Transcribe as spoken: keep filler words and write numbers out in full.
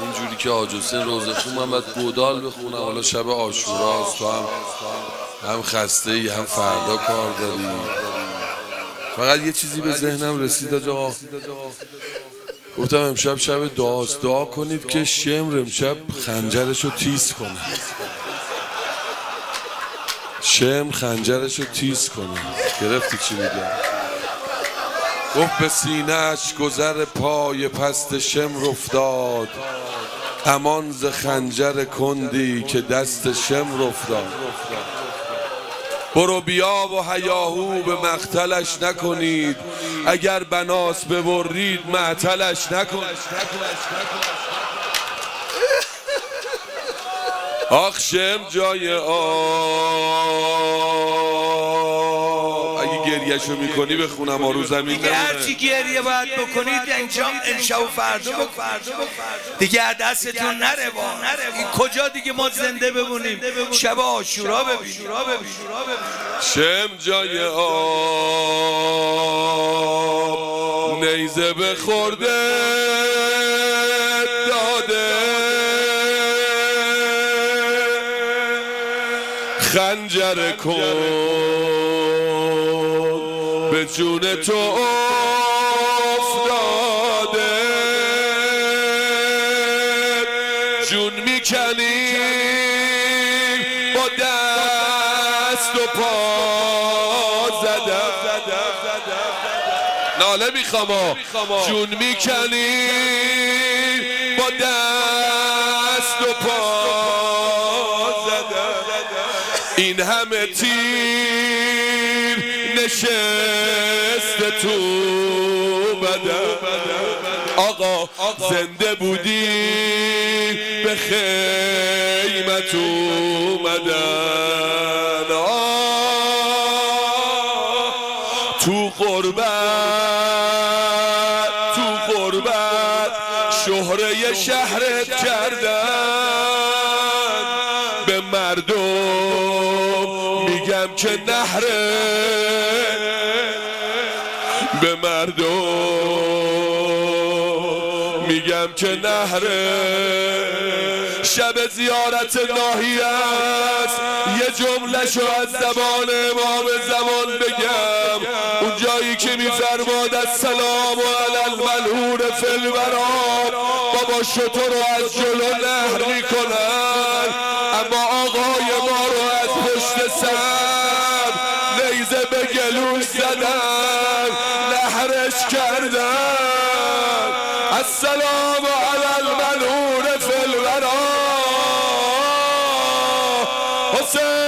اینجوری که حاج حسین روزخون من باید گودال بخونم. حالا شب عاشوراست، تو هم هم خسته ای هم فردا کار داری. فقط یه چیزی به ذهنم رسید آقا، گفتم امشب شب دعاست، دعا کنید که شمر امشب خنجرشو تیز کنه، شمر خنجرشو تیز کنه. گرفتی چی میگم؟ گفت به سینه‌اش گذر پای پست شمر افتاد، امان ز خنجر کندی که دست شمر افتاد. برو بیا و هیاهو به مقتلش نکنید، اگر بناس ببرید معطلش نکنید. آخ شمر جای آب، اگه گریهشو میکنی بخونم آرو زمین دیگه هرچی گریه باید بکنید انشا و فردا بکنید دیگه، دستتون نره با این کجا دیگه ما زنده بمونیم، شب عاشورا ببینیم. شمر جای آب نیزه بخورده داده، خنجر کن به جون تو افتاده، جون میکنی با دست و پا زده، ناله میخوام جون میکنی با دست و پا زده، این همه تیر نشسته تو بدن. آقا زنده بودی به خیمت اومدن، تو غربت تو غربت شهره شهرت کردن، به مردم میگم که نهره، به مردم میگم که نهره. شب زیارت ناحیه است، یه جمله شو از زبان امام زمان بگم، اون جایی که میفرماد السلام علی الملعون فی الورا، بابا شتر رو از جلو نهر میکنن، اما آقای ما رو از پشت سر نیزه به گلوش زدن، نهرش کردن. السلام علی الملعون فی الورا حسین.